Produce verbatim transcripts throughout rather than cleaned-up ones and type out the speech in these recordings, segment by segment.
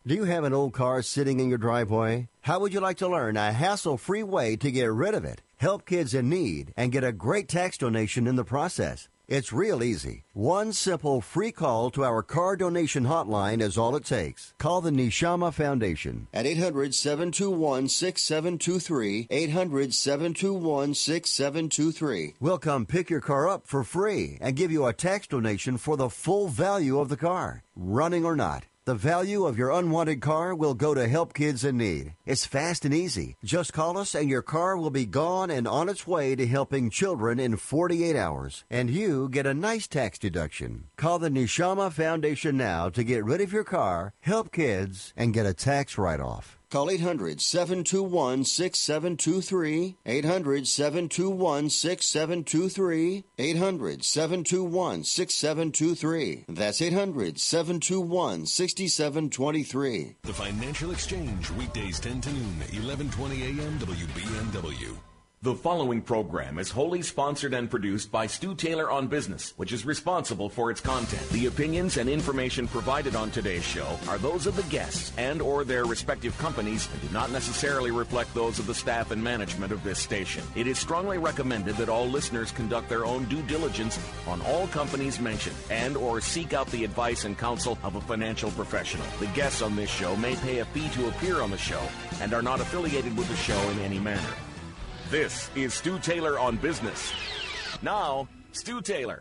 Do you have an old car sitting in your driveway? How would you like to learn a hassle-free way to get rid of it, help kids in need, and get a great tax donation in the process? It's real easy. One simple free call to our car donation hotline is all it takes. Call the Neshama Foundation at eight hundred, seven two one, six seven two three, eight hundred, seven two one, six seven two three. We'll come pick your car up for free and give you a tax donation for the full value of the car, running or not. The value of your unwanted car will go to help kids in need. It's fast and easy. Just call us and your car will be gone and on its way to helping children in forty-eight hours. And you get a nice tax deduction. Call the Neshama Foundation now to get rid of your car, help kids, and get a tax write-off. Call eight hundred, seven two one, six seven two three, eight hundred, seven two one, six seven two three, eight hundred, seven two one, six seven two three. That's eight hundred, seven two one, six seven two three. The Financial Exchange, weekdays ten to noon, eleven twenty a.m. W B N W. The following program is wholly sponsored and produced by Stu Taylor on Business, which is responsible for its content. The opinions and information provided on today's show are those of the guests and or their respective companies and do not necessarily reflect those of the staff and management of this station. It is strongly recommended that all listeners conduct their own due diligence on all companies mentioned and or seek out the advice and counsel of a financial professional. The guests on this show may pay a fee to appear on the show and are not affiliated with the show in any manner. This is Stu Taylor on Business. Now, Stu Taylor.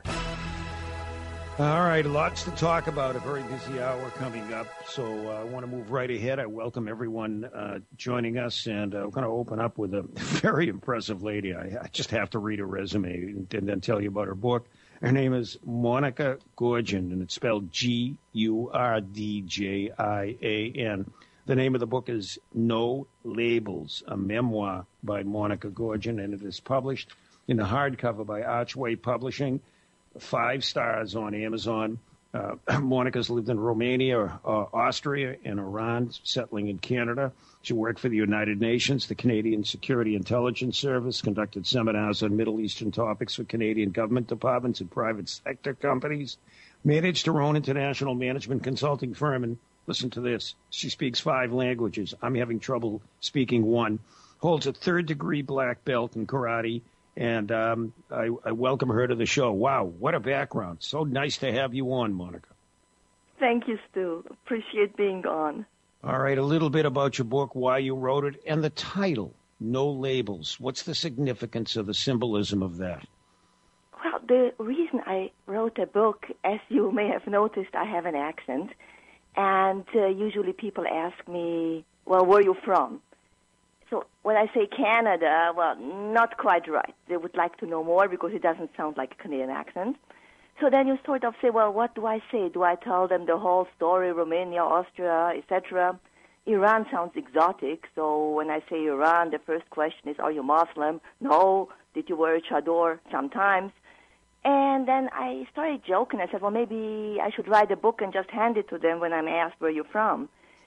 All right, lots to talk about. A very busy hour coming up, so uh, I want to move right ahead. I welcome everyone uh, joining us, and uh, we're going to open up with a very impressive lady. I, I just have to read her resume and, and then tell you about her book. Her name is Monica Gurdjian, and it's spelled G U R D J I A N. The name of the book is No Labels, a memoir by Monica Gurdjian, and it is published in the hardcover by Archway Publishing, five stars on Amazon. Uh, Monica's lived in Romania, uh, Austria, and Iran, settling in Canada. She worked for the United Nations, the Canadian Security Intelligence Service, conducted seminars on Middle Eastern topics for Canadian government departments and private sector companies, managed her own international management consulting firm, and listen to this. She speaks five languages. I'm having trouble speaking one. Holds a third-degree black belt in karate, and um, I, I welcome her to the show. Wow, what a background. So nice to have you on, Monica. Thank you, Stu. Appreciate being on. All right, a little bit about your book, why you wrote it, and the title, No Labels. What's the significance of the symbolism of that? Well, the reason I wrote a book, as you may have noticed, I have an accent. And uh, usually people ask me, well, where are you from? So when I say Canada, well, not quite right. They would like to know more because it doesn't sound like a Canadian accent. So then you sort of say, well, what do I say? Do I tell them the whole story, Romania, Austria, et cetera? Iran sounds exotic. So when I say Iran, the first question is, are you Muslim? No. Did you wear a chador? Sometimes. And then I started joking. I said, well, maybe I should write a book and just hand it to them when I'm asked where you're from.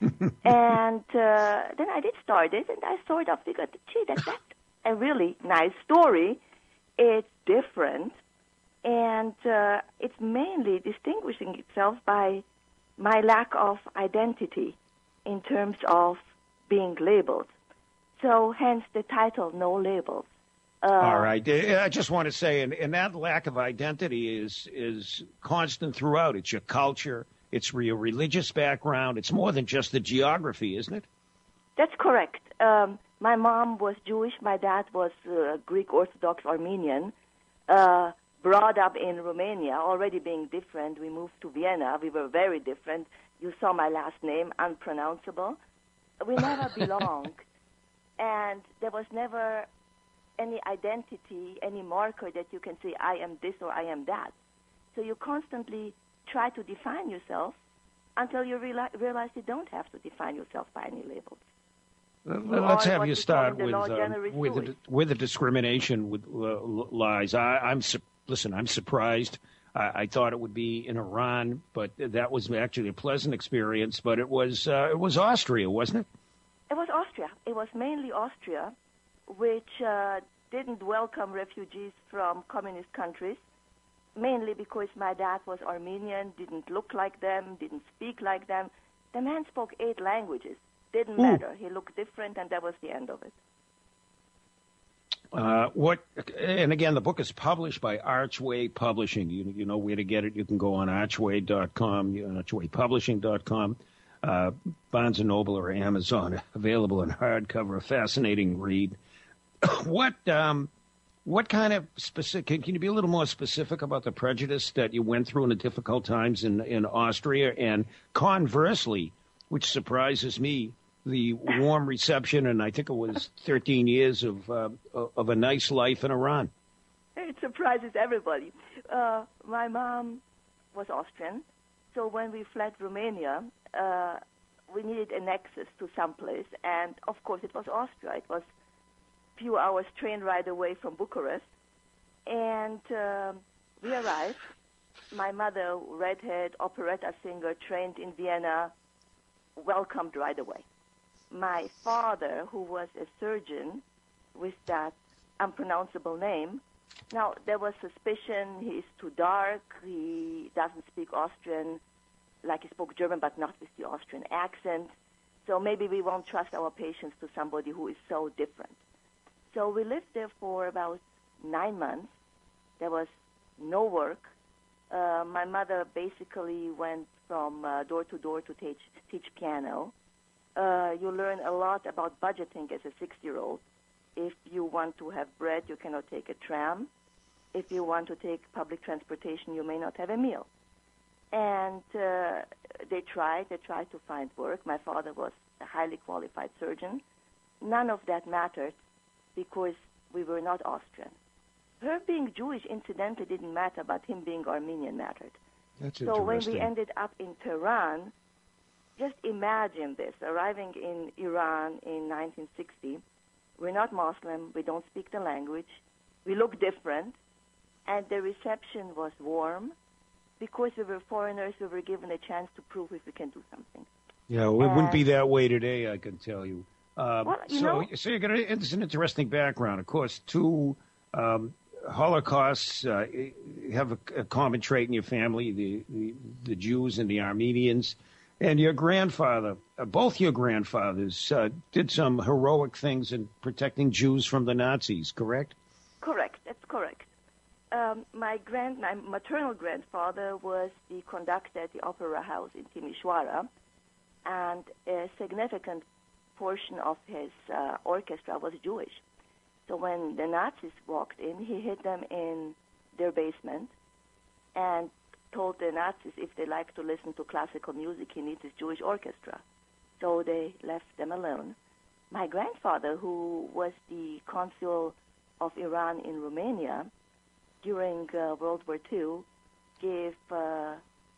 and uh, then I did start it, and I sort of figured, gee, that, that's a really nice story. It's different, and uh, it's mainly distinguishing itself by my lack of identity in terms of being labeled. So hence the title, No Labels. Uh, All right. I just want to say, and, and that lack of identity is is constant throughout. It's your culture. It's your religious background. It's more than just the geography, isn't it? That's correct. Um, my mom was Jewish. My dad was uh, Greek Orthodox Armenian. Uh, brought up in Romania, already being different. We moved to Vienna. We were very different. You saw my last name, unpronounceable. We never belonged. And there was never any identity, any marker that you can say, I am this or I am that. So you constantly try to define yourself until you realize, realize you don't have to define yourself by any labels. Uh, let's have you start with um, with, the, with the discrimination with uh, lies. I, I'm su- listen. I'm surprised. I, I thought it would be in Iran, but that was actually a pleasant experience. But it was uh, it was Austria, wasn't it? It was Austria. It was mainly Austria, which uh, didn't welcome refugees from communist countries, mainly because my dad was Armenian, didn't look like them, didn't speak like them. The man spoke eight languages. Didn't Ooh. matter. He looked different, and that was the end of it. Uh, what? And again, the book is published by Archway Publishing. You, you know where to get it. You can go on archway dot com, archway publishing dot com, uh, Barnes and Noble or Amazon. Available in hardcover. A fascinating read. what? Um, what kind of specific? Can, can you be a little more specific about the prejudice that you went through in the difficult times in in Austria, and conversely, which surprises me, the warm reception, and I think it was thirteen years of uh, of a nice life in Iran. It surprises everybody. Uh, my mom was Austrian, so when we fled Romania, uh, we needed a nexus to someplace, and of course it was Austria. It was a few hours train ride away from Bucharest, and uh, we arrived. My mother, redhead, operetta singer, trained in Vienna, welcomed right away. My father, who was a surgeon with that unpronounceable name, now there was suspicion he's too dark, he doesn't speak Austrian like he spoke German, but not with the Austrian accent, so maybe we won't trust our patients to somebody who is so different. So we lived there for about nine months. There was no work. Uh, my mother basically went from uh, door to door to teach, teach piano. Uh, you learn a lot about budgeting as a six-year-old. If you want to have bread, you cannot take a tram. If you want to take public transportation, you may not have a meal. And uh, they tried. They tried to find work. My father was a highly qualified surgeon. None of that mattered because we were not Austrian. Her being Jewish, incidentally, didn't matter, but him being Armenian mattered. That's so when interesting. we ended up in Tehran, just imagine this, arriving in Iran in nineteen sixty. We're not Muslim. We don't speak the language. We look different. And the reception was warm. Because we were foreigners, we were given a chance to prove if we can do something. Yeah, well, it wouldn't be that way today, I can tell you. Uh, well, you so, know, so you're gonna, it's an interesting background. Of course, two um, Holocausts uh, have a, a common trait in your family, the, the, the Jews and the Armenians. And your grandfather, uh, both your grandfathers, uh, did some heroic things in protecting Jews from the Nazis, correct? Correct, that's correct. Um, my grand, my maternal grandfather was the conductor at the Opera House in Timișoara, and a significant portion of his uh, orchestra was Jewish. So when the Nazis walked in, he hid them in their basement and told the Nazis if they like to listen to classical music, he needs his Jewish orchestra. So they left them alone. My grandfather, who was the consul of Iran in Romania during uh, World War Two, gave uh,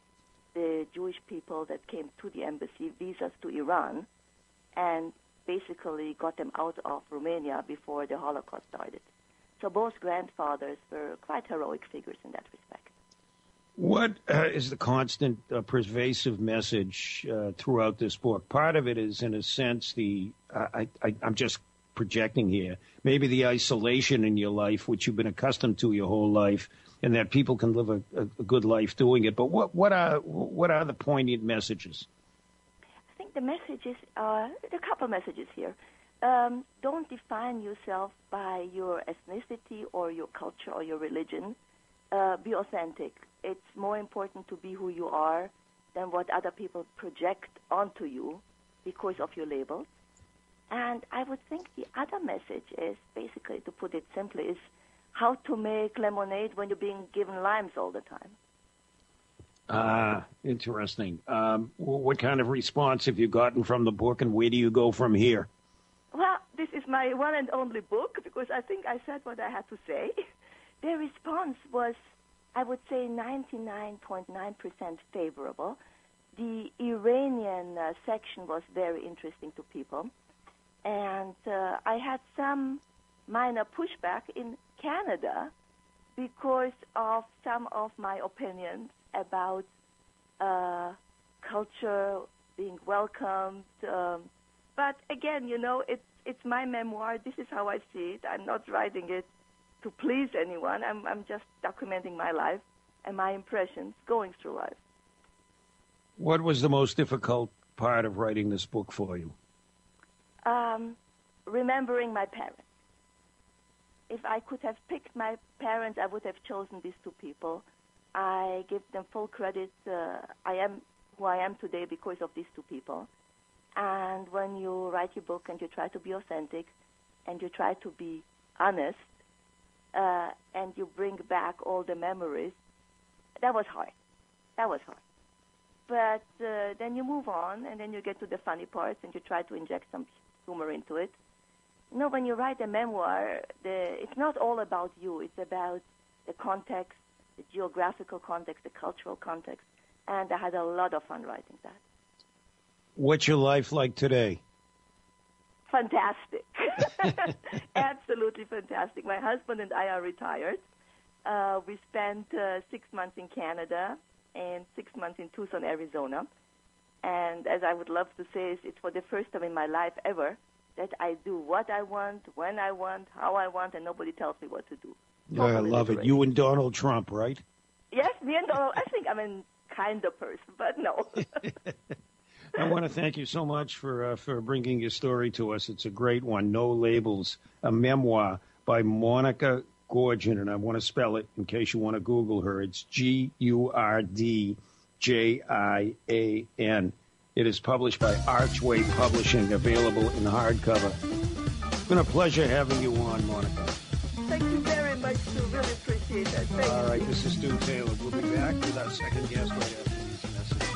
the Jewish people that came to the embassy visas to Iran and basically got them out of Romania before the Holocaust started. So both grandfathers were quite heroic figures in that respect. What uh, is the constant uh, pervasive message uh, throughout this book? Part of it is, in a sense, the uh, I, I, I'm just projecting here, maybe the isolation in your life, which you've been accustomed to your whole life, and that people can live a, a, a good life doing it. But what, what are what are the poignant messages? I think the messages are there are a couple messages here. Um, don't define yourself by your ethnicity or your culture or your religion. Uh, be authentic. It's more important to be who you are than what other people project onto you because of your labels. And I would think the other message is, basically, to put it simply, is how to make lemonade when you're being given limes all the time. Ah, interesting. Um, what kind of response have you gotten from the book, and where do you go from here? Well, this is my one and only book because I think I said what I had to say. The response was, I would say, ninety-nine point nine percent favorable. The Iranian uh, section was very interesting to people. And uh, I had some minor pushback in Canada because of some of my opinions about uh, culture being welcomed. Um, but again, you know, it's, it's my memoir. This is how I see it. I'm not writing it to please anyone. I'm, I'm just documenting my life and my impressions going through life. What was the most difficult part of writing this book for you? Um, remembering my parents. If I could have picked my parents, I would have chosen these two people. I give them full credit. Uh, I am who I am today because of these two people. And when you write your book and you try to be authentic and you try to be honest uh, and you bring back all the memories, that was hard. That was hard. But uh, then you move on and then you get to the funny parts and you try to inject some humor into it. You know, when you write a memoir, the, it's not all about you. It's about the context, the geographical context, the cultural context. And I had a lot of fun writing that. What's your life like today? Fantastic. Absolutely fantastic. My husband and I are retired. Uh, we spent uh, six months in Canada and six months in Tucson, Arizona. And as I would love to say, it's for the first time in my life ever that I do what I want, when I want, how I want, and nobody tells me what to do. Yeah, I love it. You and Donald Trump, right? Yes, me and Donald. I think I'm a kind of person, but no. I want to thank you so much for uh, for bringing your story to us. It's a great one. No Labels, a memoir by Monica Gurdjian, and I want to spell it in case you want to Google her. It's G U R D J I A N. It is published by Archway Publishing, available in hardcover. It's been a pleasure having you on, Monica. Thank you very much, Stu. Really appreciate that. Thank All right, you. this is Stu Taylor. We'll be back with our second guest right after these messages.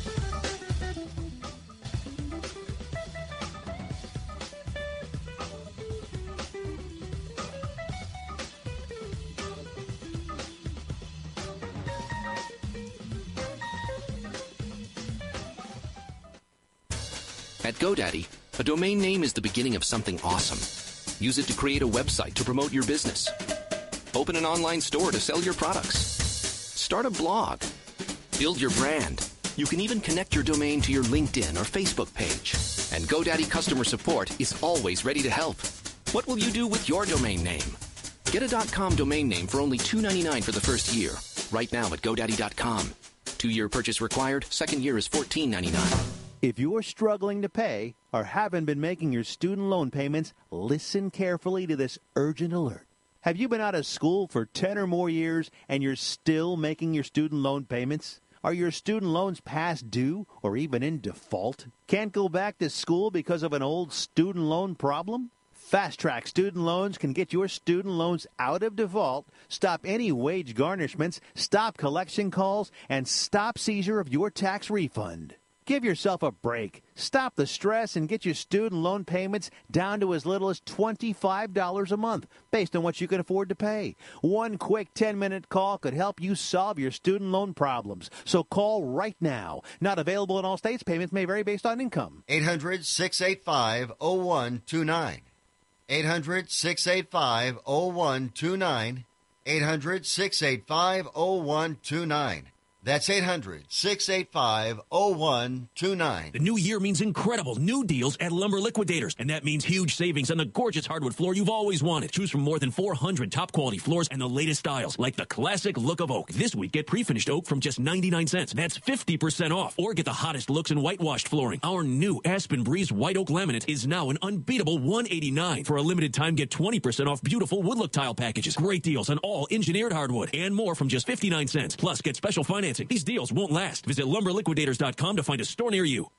At GoDaddy, a domain name is the beginning of something awesome. Use it to create a website to promote your business. Open an online store to sell your products. Start a blog. Build your brand. You can even connect your domain to your LinkedIn or Facebook page. And GoDaddy customer support is always ready to help. What will you do with your domain name? Get a .com domain name for only two dollars and ninety-nine cents for the first year. Right now at GoDaddy dot com. Two-year purchase required. Second year is fourteen dollars and ninety-nine cents. If you're struggling to pay or haven't been making your student loan payments, listen carefully to this urgent alert. Have you been out of school for ten or more years and you're still making your student loan payments? Are your student loans past due or even in default? Can't go back to school because of an old student loan problem? Fast Track Student Loans can get your student loans out of default, stop any wage garnishments, stop collection calls, and stop seizure of your tax refund. Give yourself a break. Stop the stress and get your student loan payments down to as little as twenty-five dollars a month, based on what you can afford to pay. One quick ten-minute call could help you solve your student loan problems. So call right now. Not available in all states. Payments may vary based on income. eight hundred, six eight five, oh one two nine. eight hundred, six eight five, oh one two nine. eight hundred, six eight five, oh one two nine. That's eight hundred, six eight five, oh one two nine. The new year means incredible new deals at Lumber Liquidators, and that means huge savings on the gorgeous hardwood floor you've always wanted. Choose from more than four hundred top-quality floors and the latest styles, like the classic look of oak. This week, get pre-finished oak from just ninety-nine cents. That's fifty percent off. Or get the hottest looks in whitewashed flooring. Our new Aspen Breeze white oak laminate is now an unbeatable one eighty-nine. For a limited time, get twenty percent off beautiful wood look tile packages. Great deals on all engineered hardwood and more from just fifty-nine cents. Plus, get special financing. These deals won't last. Visit lumber liquidators dot com to find a store near you.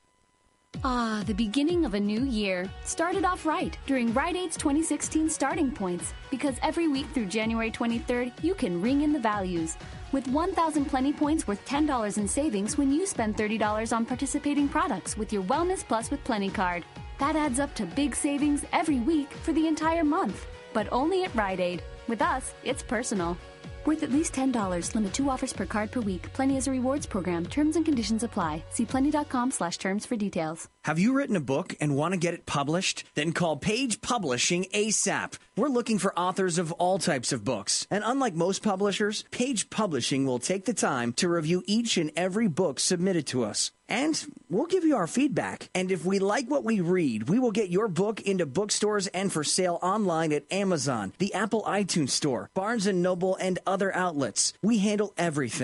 Ah, the beginning of a new year. Started off right during Rite Aid's twenty sixteen Starting Points. Because every week through January twenty-third, you can ring in the values. With one thousand Plenty Points worth ten dollars in savings when you spend thirty dollars on participating products with your Wellness Plus with Plenty card. That adds up to big savings every week for the entire month. But only at Rite Aid. With us, it's personal. Worth at least ten dollars. Limit two offers per card per week. Plenty is a rewards program. Terms and conditions apply. See plenty.com slash terms for details. Have you written a book and want to get it published? Then call Page Publishing ASAP. We're looking for authors of all types of books. And unlike most publishers, Page Publishing will take the time to review each and every book submitted to us. And we'll give you our feedback. And if we like what we read, we will get your book into bookstores and for sale online at Amazon, the Apple iTunes Store, Barnes and Noble, and other outlets. We handle everything.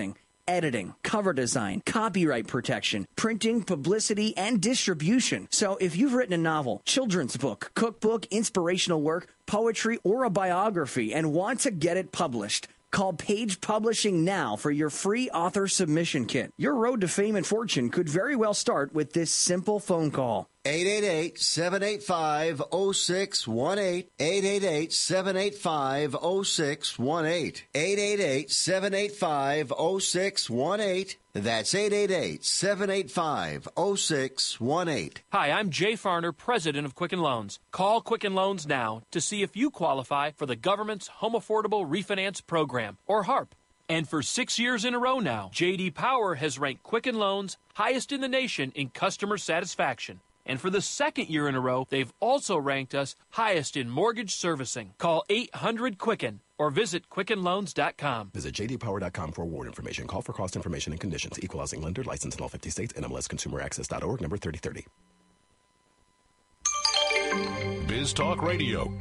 editing, cover design, copyright protection, printing, publicity, and distribution. So if you've written a novel, children's book, cookbook, inspirational work, poetry, or a biography and want to get it published, call Page Publishing now for your free author submission kit. Your road to fame and fortune could very well start with this simple phone call. eight eight eight, seven eight five, zero six one eight. eight eight eight, seven eight five, zero six one eight. eight eight eight, seven eight five, zero six one eight. That's eight eight eight, seven eight five, zero six one eight. Hi, I'm Jay Farner, president of Quicken Loans. Call Quicken Loans now to see if you qualify for the government's Home Affordable Refinance Program, or HARP. And for six years in a row now, J D Power has ranked Quicken Loans highest in the nation in customer satisfaction. And for the second year in a row, they've also ranked us highest in mortgage servicing. Call eight hundred Quicken or visit quicken loans dot com. Visit j d power dot com for award information. Call for cost information and conditions. Equal housing lender. License in all fifty states. N M L S consumer access dot org. Number thirty thirty. Biz Talk Radio.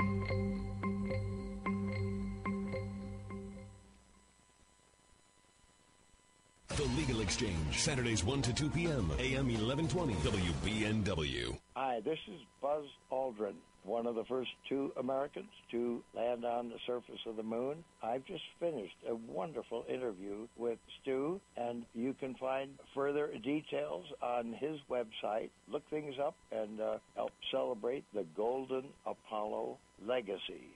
The Legal Exchange, Saturdays one to two p.m., A M eleven twenty, W B N W. Hi, this is Buzz Aldrin, one of the first two Americans to land on the surface of the moon. I've just finished a wonderful interview with Stu, and you can find further details on his website. Look things up and uh, help celebrate the Golden Apollo legacy.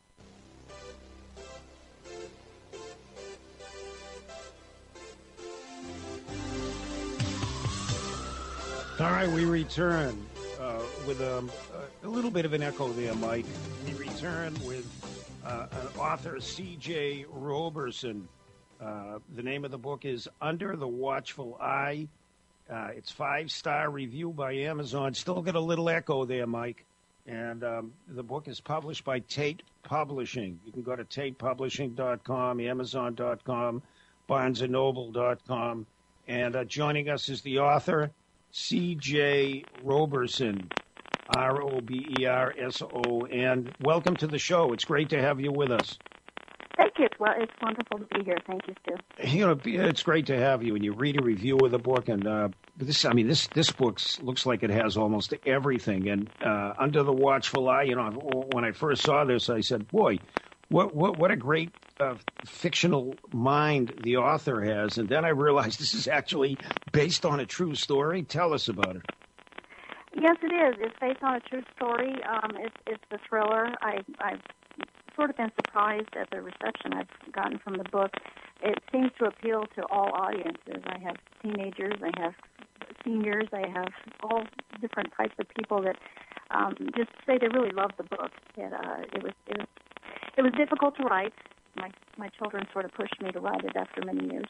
All right, we return uh, with um, a, a little bit of an echo there, Mike. We return with uh, an author, C J Roberson. Uh, the name of the book is Under the Watchful Eye. Uh, it's five-star review by Amazon. Still got a little echo there, Mike. And um, the book is published by Tate Publishing. You can go to tate publishing dot com, amazon dot com, barnes and noble dot com. And uh, joining us is the author, C J Roberson, R O B E R S O N. Welcome to the show. It's great to have you with us. Thank you. Well, it's wonderful to be here. Thank you, Stu. You know, it's great to have you. And you read a review of the book, and uh, this, I mean, this this book looks like it has almost everything. And uh, Under the Watchful Eye, you know, when I first saw this, I said, boy, what what what a great uh, fictional mind the author has. And then I realized this is actually based on a true story. Tell us about it. Yes, it is. It's based on a true story. Um, it's it's a thriller. I, I've sort of been surprised at the reception I've gotten from the book. It seems to appeal to all audiences. I have teenagers, I have seniors, I have all different types of people that um, just say they really love the book. It, uh, it was it was it was difficult to write. My my children sort of pushed me to write it after many years.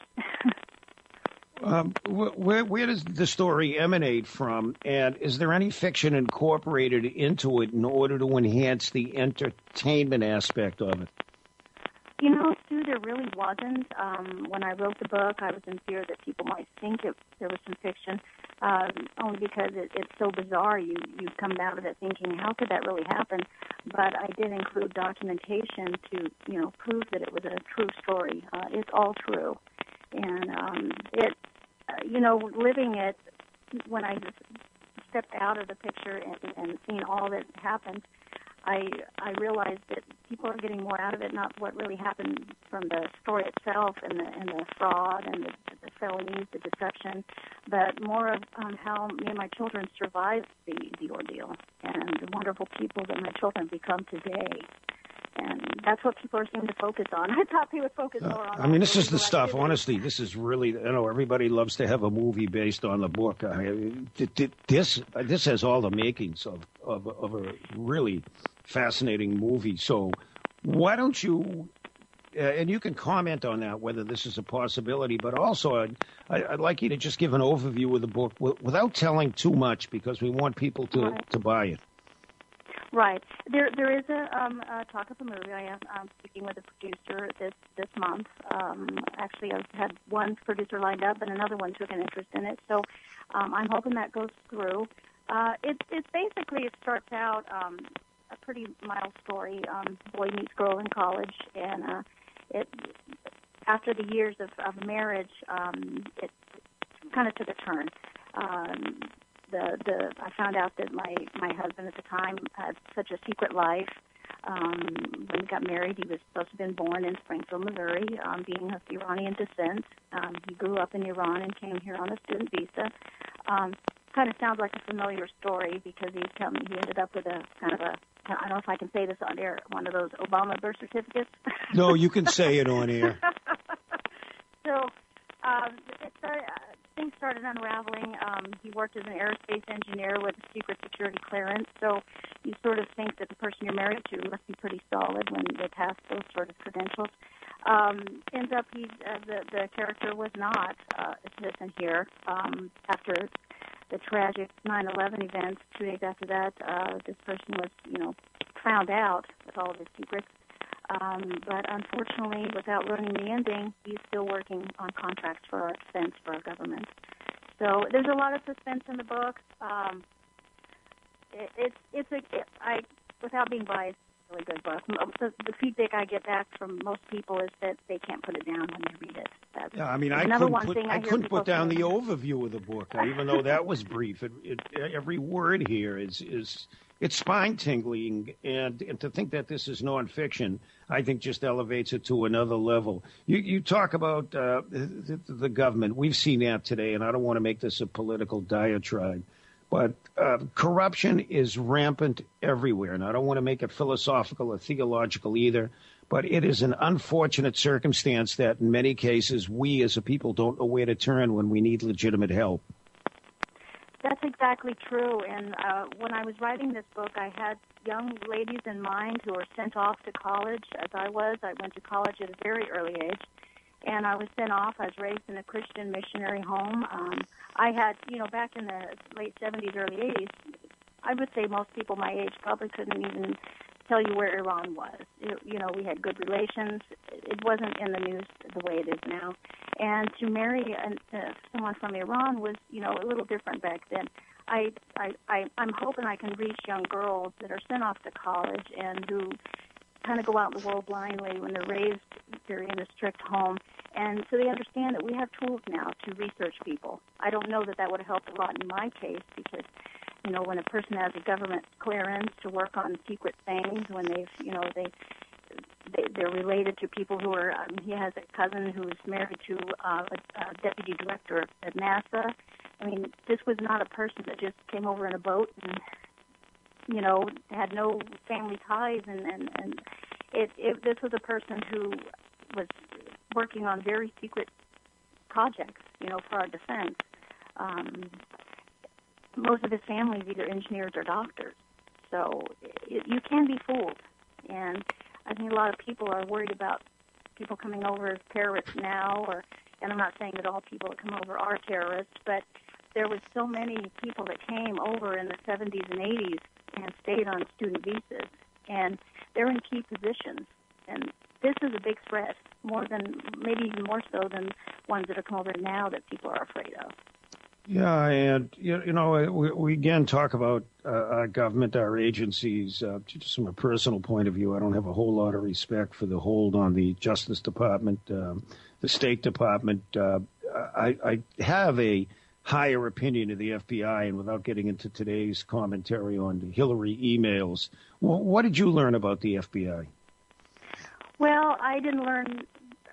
Um, where, where does the story emanate from, and is there any fiction incorporated into it in order to enhance the entertainment aspect of it? You know, Stu, there really wasn't. Um, when I wrote the book, I was in fear that people might think it, there was some fiction, um, only because it, it's so bizarre. You you come out of it thinking, how could that really happen? But I did include documentation to, you know, prove that it was a true story. Uh, it's all true. And um, it, uh, you know, living it, when I stepped out of the picture and, and seen all that happened, I I realized that people are getting more out of it, not what really happened from the story itself and the and the fraud and the, the felonies, the deception, but more of um, how me and my children survived the, the ordeal and the wonderful people that my children become today. And that's what people are seeming to focus on. I thought they would focus more on. I mean, this is the stuff. Honestly, this is really. You know, everybody loves to have a movie based on the book. I, this this has all the makings of of, of a really fascinating movie. So, why don't you? Uh, and you can comment on that, whether this is a possibility. But also, I'd, I'd like you to just give an overview of the book without telling too much, because we want people to Right. to buy it. Right. There, there is a, um, a talk of a movie. I am um, speaking with a producer this this month. Um, actually, I've had one producer lined up, and another one took an interest in it. So, um, I'm hoping that goes through. Uh, it, it's basically it starts out um, a pretty mild story. Um, boy meets girl in college, and uh, it after the years of, of marriage, um, it kind of took a turn. Um, the the I found out that my, my husband at the time had such a secret life. Um, when we got married, he was supposed to have been born in Springfield, Missouri, um, being of Iranian descent. Um, he grew up in Iran and came here on a student visa. Um, kind of sounds like a familiar story because he tell me he ended up with a kind of a, I don't know if I can say this on air, one of those Obama birth certificates. No, you can say it on air. So um, it started, uh, things started unraveling. Um, he worked as an aerospace engineer with a secret security clearance. So you sort of think that the person you're married to must be pretty solid when they pass those sort of credentials. Um, ends up, he's, uh, the, the character was not uh, a citizen here. Um, after the tragic nine eleven events, two days after that, uh, this person was, you know, found out with all of his secrets. Um, but unfortunately, without learning the ending, he's still working on contracts for our defense, for our government. So there's a lot of suspense in the book. Um, it, it's it's a it, I without being biased, it's a really good book. The, the feedback I get back from most people is that they can't put it down when they read it. That's Yeah, I mean, I another couldn't one put, thing I, I hear couldn't people put down say. the overview of the book, even though that was brief. It, it, every word here is is it's spine tingling, and, and to think that this is nonfiction, I think just elevates it to another level. You you talk about uh, the, the government. We've seen that today, and I don't want to make this a political diatribe, but uh, corruption is rampant everywhere, and I don't want to make it philosophical or theological either. But it is an unfortunate circumstance that in many cases we as a people don't know where to turn when we need legitimate help. That's exactly true. And uh, when I was writing this book, I had young ladies in mind who were sent off to college, as I was. I went to college at a very early age, and I was sent off. I was raised in a Christian missionary home. Um, I had, you know, back in the late seventies, early eighties, I would say most people my age probably couldn't even tell you where Iran was. It, you know, we had good relations. It wasn't in the news the way it is now. And to marry an, uh, someone from Iran was, you know, a little different back then. I, I, I, I'm hoping I can reach young girls that are sent off to college and who kind of go out in the world blindly when they're raised very in a strict home. And so they understand that we have tools now to research people. I don't know that that would have helped a lot in my case because, you know, when a person has a government clearance to work on secret things, when they've, you know, they, they they're related to people who are. Um, he has a cousin who's married to uh, a, a deputy director at NASA. I mean, this was not a person that just came over in a boat and, you know, had no family ties, and and and it, it this was a person who was working on very secret projects, you know, for our defense. Um, most of his family is either engineers or doctors. So it, you can be fooled. And I think a lot of people are worried about people coming over as terrorists now, or, and I'm not saying that all people that come over are terrorists, but there was so many people that came over in the seventies and eighties and stayed on student visas, and they're in key positions. And this is a big threat, more than, maybe even more so than ones that are come over now that people are afraid of. Yeah, and, you, you know, we, we again talk about uh, our government, our agencies. Uh, just from a personal point of view, I don't have a whole lot of respect for the hold on the Justice Department, um, the State Department. Uh, I, I have a higher opinion of the F B I, and without getting into today's commentary on the Hillary emails, well, what did you learn about the F B I? Well, I didn't learn...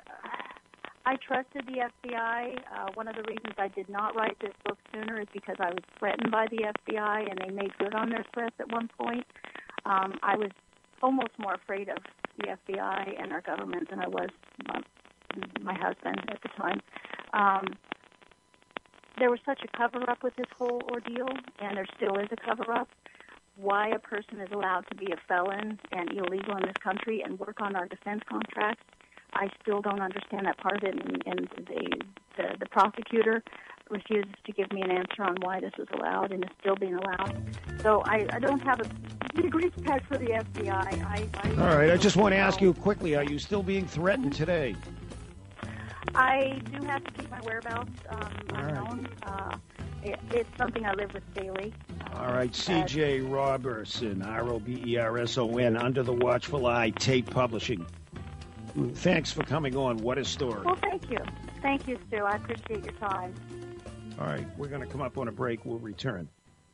I trusted the F B I. Uh, one of the reasons I did not write this book sooner is because I was threatened by the F B I, and they made good on their threats at one point. Um, I was almost more afraid of the F B I and our government than I was my, my husband at the time. Um, there was such a cover-up with this whole ordeal, and there still is a cover-up. Why a person is allowed to be a felon and illegal in this country and work on our defense contracts, I still don't understand that part of it, and, and the, the the prosecutor refuses to give me an answer on why this is allowed and is still being allowed. So I, I don't have a big respect for the F B I. I, I All right, I just want to ask you quickly, are you still being threatened today? I do have to keep my whereabouts um, unknown. Uh, it, it's something I live with daily. All right, C J Roberson, R O B E R S O N, Under the Watchful Eye, Tate Publishing. thanks for coming on. What a story. Well, thank you. Thank you, Stu. I appreciate your time. All right, we're going to come up on a break. We'll return.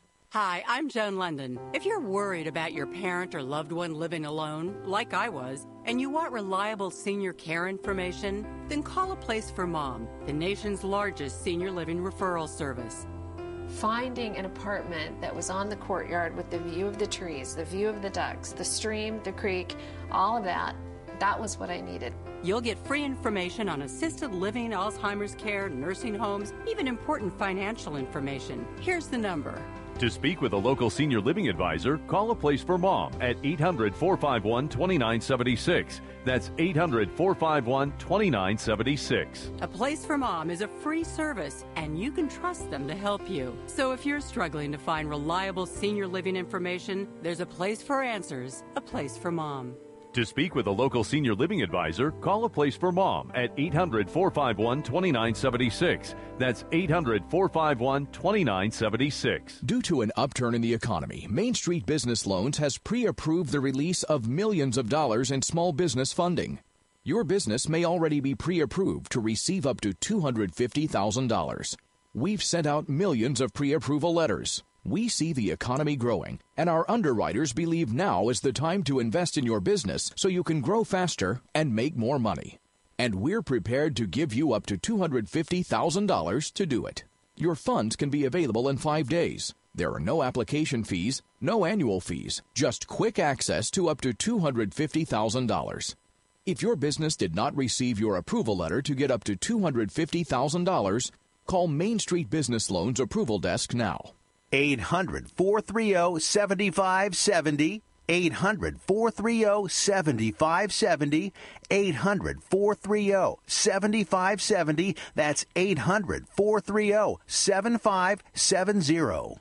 Hi, I'm Joan London. If you're worried about your parent or loved one living alone, like I was, and you want reliable senior care information, then call A Place for Mom, the nation's largest senior living referral service. Finding an apartment that was on the courtyard with the view of the trees, the view of the ducks, the stream, the creek, all of that, that was what I needed. You'll get free information on assisted living, Alzheimer's care, nursing homes, even important financial information. Here's the number. To speak with a local senior living advisor, call A Place for Mom at eight hundred, four five one, two nine seven six. That's eight hundred, four five one, two nine seven six. A Place for Mom is a free service, and you can trust them to help you. So if you're struggling to find reliable senior living information, there's a place for answers, A Place for Mom. To speak with a local senior living advisor, call A Place for Mom at eight hundred, four five one, two nine seven six. That's eight hundred, four five one, two nine seven six. Due to an upturn in the economy, Main Street Business Loans has pre-approved the release of millions of dollars in small business funding. Your business may already be pre-approved to receive up to two hundred fifty thousand dollars. We've sent out millions of pre-approval letters. We see the economy growing, and our underwriters believe now is the time to invest in your business so you can grow faster and make more money. And we're prepared to give you up to two hundred fifty thousand dollars to do it. Your funds can be available in five days. There are no application fees, no annual fees, just quick access to up to two hundred fifty thousand dollars. If your business did not receive your approval letter to get up to two hundred fifty thousand dollars, call Main Street Business Loans Approval Desk now. eight hundred, four three zero, seven five seven zero. eight hundred, four three zero, seven five seven zero. eight hundred, four three zero, seven five seven zero. That's eight hundred, four three zero, seven five seven zero.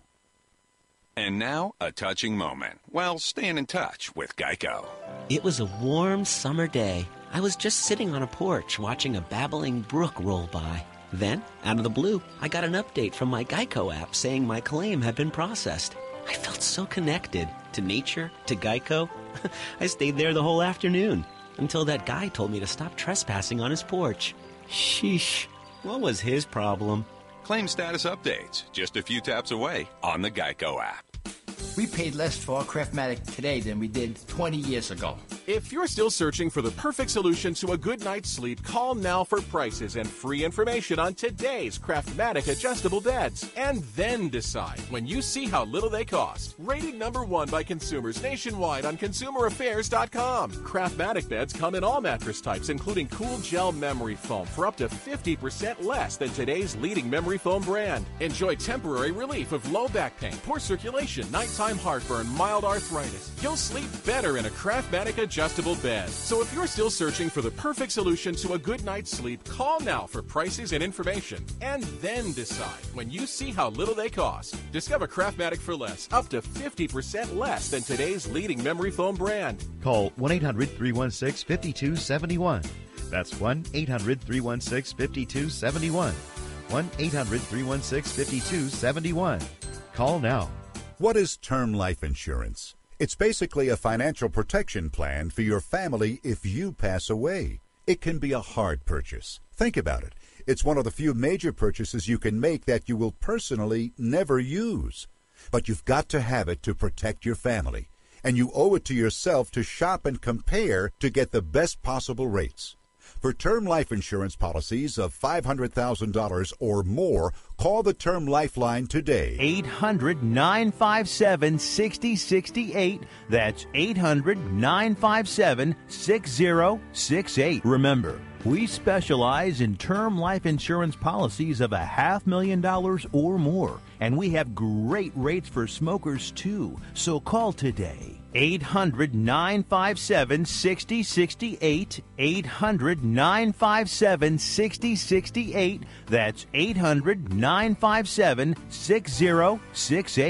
And now, a touching moment. Well, staying in touch with Geico. It was a warm summer day. I was just sitting on a porch watching a babbling brook roll by. Then, out of the blue, I got an update from my Geico app saying my claim had been processed. I felt so connected to nature, to Geico. I stayed there the whole afternoon until that guy told me to stop trespassing on his porch. Sheesh, what was his problem? Claim status updates just a few taps away on the Geico app. We paid less for our Craftmatic today than we did twenty years ago. If you're still searching for the perfect solution to a good night's sleep, call now for prices and free information on today's Craftmatic adjustable beds. And then decide when you see how little they cost. Rated number one by consumers nationwide on consumer affairs dot com. Craftmatic beds come in all mattress types, including cool gel memory foam for up to fifty percent less than today's leading memory foam brand. Enjoy temporary relief of low back pain, poor circulation, nighttime heartburn, mild arthritis. You'll sleep better in a Craftmatic adjustable bed. So if you're still searching for the perfect solution to a good night's sleep, call now for prices and information. And then decide when you see how little they cost. Discover Craftmatic for less, up to fifty percent less than today's leading memory foam brand. Call one eight hundred, three one six, five two seven one. That's one eight hundred, three one six, five two seven one. one eight hundred, three one six, five two seven one. Call now. What is term life insurance? It's basically a financial protection plan for your family if you pass away. It can be a hard purchase. Think about it. It's one of the few major purchases you can make that you will personally never use. But you've got to have it to protect your family. And you owe it to yourself to shop and compare to get the best possible rates. For term life insurance policies of five hundred thousand dollars or more, call the Term Lifeline today. eight hundred, nine five seven, six zero six eight. That's eight hundred, nine five seven, six zero six eight. Remember, we specialize in term life insurance policies of a half million dollars or more, and we have great rates for smokers too. So call today. eight hundred, nine five seven, six zero six eight. eight hundred, nine five seven, six zero six eight. That's eight hundred, nine five seven, six zero six eight.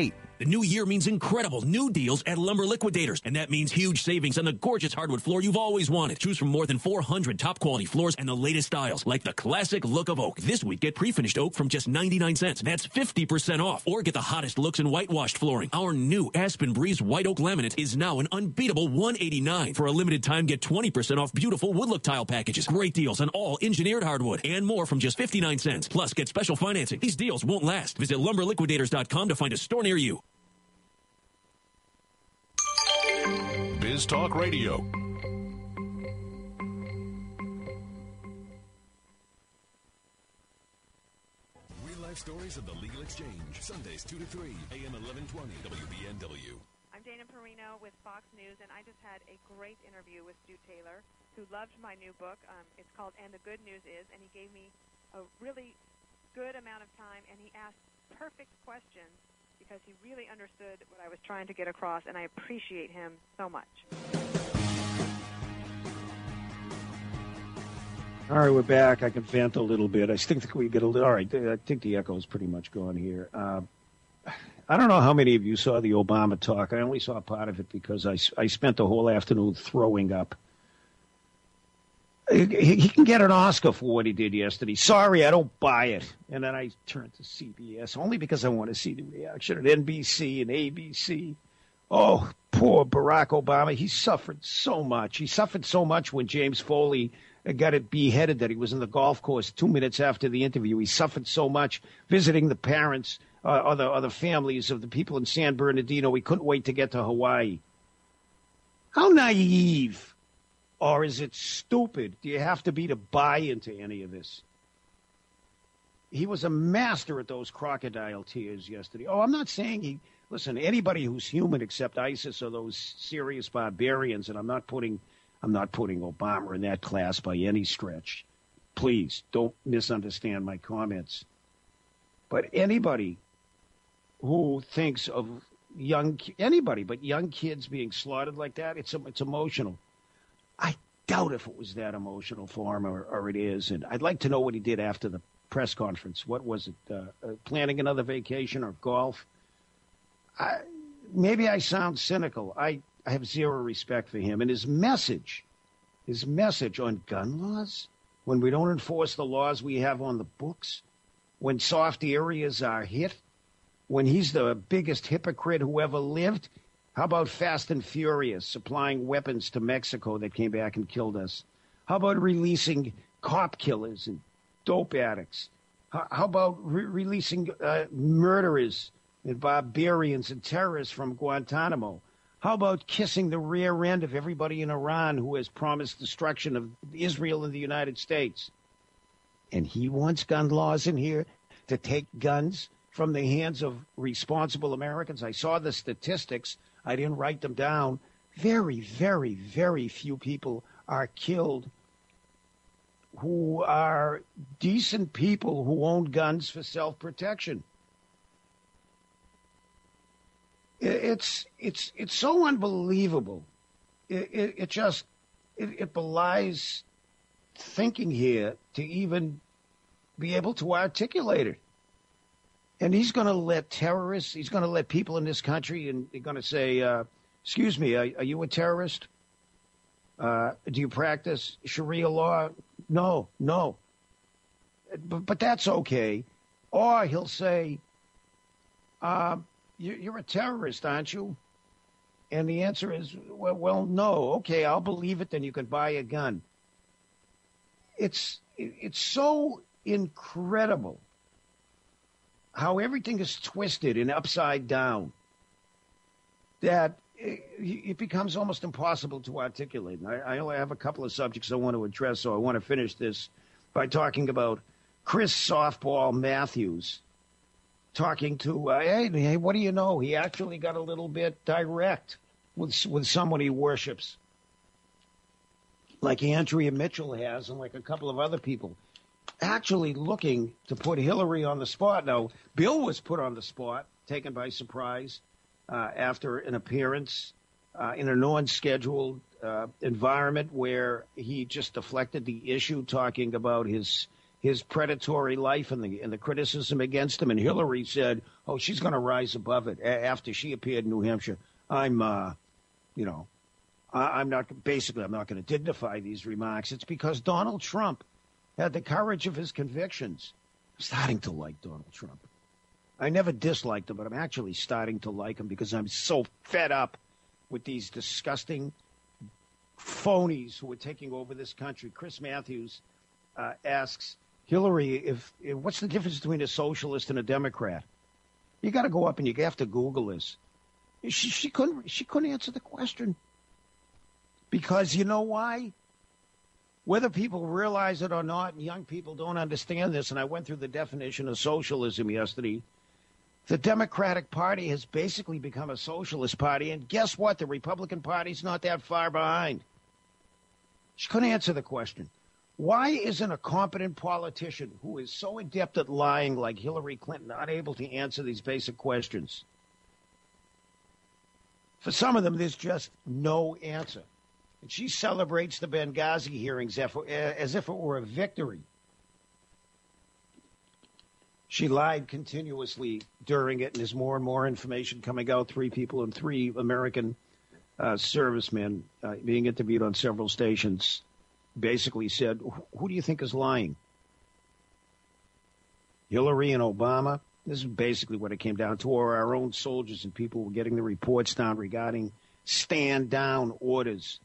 The new year means incredible new deals at Lumber Liquidators, and that means huge savings on the gorgeous hardwood floor you've always wanted. Choose from more than four hundred top-quality floors and the latest styles, like the classic look of oak. This week, get pre-finished oak from just ninety-nine cents. That's fifty percent off. Or get the hottest looks in whitewashed flooring. Our new Aspen Breeze white oak laminate is now an unbeatable one eighty-nine. For a limited time, get twenty percent off beautiful wood look tile packages. Great deals on all engineered hardwood and more from just fifty-nine cents. Plus, get special financing. These deals won't last. Visit lumber liquidators dot com to find a store near you. Biz Talk Radio. Real life stories of the Legal Exchange. Sundays two to three, A M eleven twenty, W B N W. I'm Dana Perino with Fox News, and I just had a great interview with Stu Taylor, who loved my new book. Um, it's called And the Good News Is, and he gave me a really good amount of time, and he asked perfect questions because he really understood what I was trying to get across, and I appreciate him so much. All right, we're back. I can vent a little bit. I think we get a little. All right, I think the echo is pretty much gone here. Uh, I don't know how many of you saw the Obama talk. I only saw part of it because I, I spent the whole afternoon throwing up. He, he can get an Oscar for what he did yesterday. Sorry, I don't buy it. And then I turned to C B S only because I want to see the reaction at N B C and A B C. Oh, poor Barack Obama. He suffered so much. He suffered so much when James Foley got it beheaded that he was in the golf course two minutes after the interview. He suffered so much visiting the parents uh, or, the, or the families of the people in San Bernardino. He couldn't wait to get to Hawaii. How naive, or is it stupid, do you have to be to buy into any of this? He was a master at those crocodile tears yesterday. Oh, I'm not saying he... Listen, anybody who's human except ISIS or those serious barbarians, and I'm not putting... I'm not putting Obama in that class by any stretch. Please, don't misunderstand my comments. But anybody who thinks of young, anybody but young kids being slaughtered like that, it's it's emotional. I doubt if it was that emotional for him, or, or it is. And I'd like to know what he did after the press conference. What was it? Uh, uh, planning another vacation or golf? I, maybe I sound cynical. I... I have zero respect for him. And his message, his message on gun laws, when we don't enforce the laws we have on the books, when soft areas are hit, when he's the biggest hypocrite who ever lived. How about Fast and Furious supplying weapons to Mexico that came back and killed us? How about releasing cop killers and dope addicts? How, how about re- releasing uh, murderers and barbarians and terrorists from Guantanamo? How about kissing the rear end of everybody in Iran who has promised destruction of Israel and the United States? And he wants gun laws in here to take guns from the hands of responsible Americans. I saw the statistics. I didn't write them down. Very, very, very few people are killed who are decent people who own guns for self-protection. It's it's it's so unbelievable. It, it, it just it, it belies thinking here to even be able to articulate it. And he's going to let terrorists, he's going to let people in this country, and they're going to say, uh, excuse me, are, are you a terrorist? Uh, do you practice Sharia law? No, no. But, but that's okay. Or he'll say, uh, you're a terrorist, aren't you? And the answer is, well, well, no. Okay, I'll believe it. Then you can buy a gun. It's it's so incredible how everything is twisted and upside down that it, it becomes almost impossible to articulate. And I, I only have a couple of subjects I want to address, so I want to finish this by talking about Chris Softball Matthews. Talking to, uh, hey, hey, what do you know? He actually got a little bit direct with with someone he worships, like Andrea Mitchell has, and like a couple of other people, actually looking to put Hillary on the spot. Now, Bill was put on the spot, taken by surprise, uh, after an appearance uh, in a non-scheduled uh, environment where he just deflected the issue, talking about his his predatory life and the and the criticism against him. And Hillary said, "Oh, she's going to rise above it." A- after she appeared in New Hampshire, I'm, uh, you know, I- I'm not basically I'm not going to dignify these remarks. It's because Donald Trump had the courage of his convictions. I'm starting to like Donald Trump. I never disliked him, but I'm actually starting to like him because I'm so fed up with these disgusting phonies who are taking over this country. Chris Matthews uh, asks Hillary, if, if what's the difference between a socialist and a Democrat? You got to go up and you have to Google this. She, she couldn't. She couldn't answer the question because you know why? Whether people realize it or not, and young people don't understand this. And I went through the definition of socialism yesterday. The Democratic Party has basically become a socialist party, and guess what? The Republican Party's not that far behind. She couldn't answer the question. Why isn't a competent politician who is so adept at lying like Hillary Clinton not able to answer these basic questions? For some of them, there's just no answer. And she celebrates the Benghazi hearings as if it were a victory. She lied continuously during it, and there's more and more information coming out. Three people and three American uh, servicemen uh, being interviewed on several stations basically said, who do you think is lying? Hillary and Obama? This is basically what it came down to, or our own soldiers and people were getting the reports down regarding stand-down orders.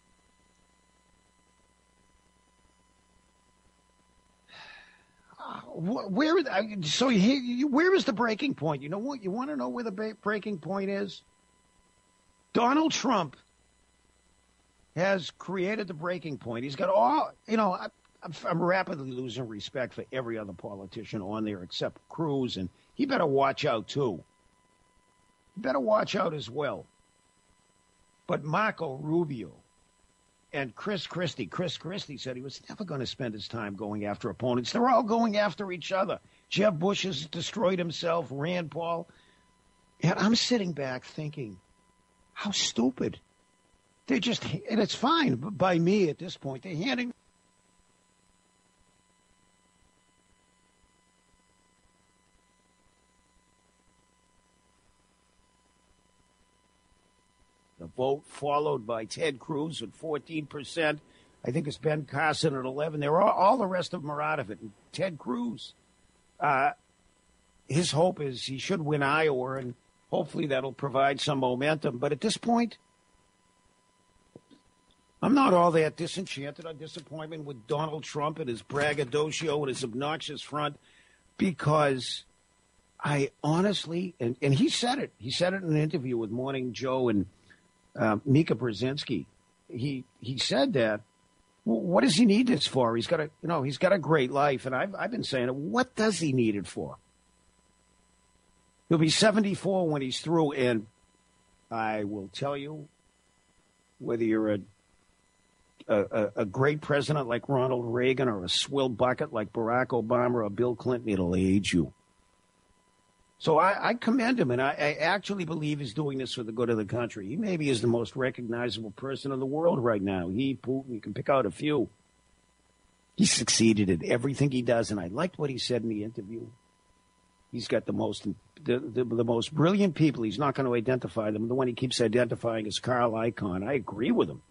Where, so here, where is the breaking point? You know what? You want to know where the breaking point is? Donald Trump has created the breaking point. He's got all, you know, I, I'm rapidly losing respect for every other politician on there except Cruz, and he better watch out, too. He better watch out as well. But Marco Rubio and Chris Christie, Chris Christie said he was never going to spend his time going after opponents. They're all going after each other. Jeb Bush has destroyed himself, Rand Paul. And I'm sitting back thinking, how stupid. They're just, and it's fine by me at this point. They're handing the vote, followed by Ted Cruz at fourteen percent. I think it's Ben Carson at eleven. They're all, all the rest of them are out of it. And Ted Cruz, uh, his hope is he should win Iowa, and hopefully that'll provide some momentum. But at this point, I'm not all that disenchanted or disappointed with Donald Trump and his braggadocio and his obnoxious front, because I honestly, and, and he said it, he said it in an interview with Morning Joe and uh, Mika Brzezinski. He he said that, well, what does he need this for? He's got a, you know, he's got a great life, and I've I've been saying it. What does he need it for? He'll be seventy-four when he's through, and I will tell you, whether you're a A, a great president like Ronald Reagan or a swill bucket like Barack Obama or Bill Clinton, it'll age you. So I, I commend him, and I, I actually believe he's doing this for the good of the country. He maybe is the most recognizable person in the world right now. He, Putin, you can pick out a few. He succeeded at everything he does, and I liked what he said in the interview. He's got the most the, the, the most brilliant people. He's not going to identify them. The one he keeps identifying is Carl Icahn. I agree with him.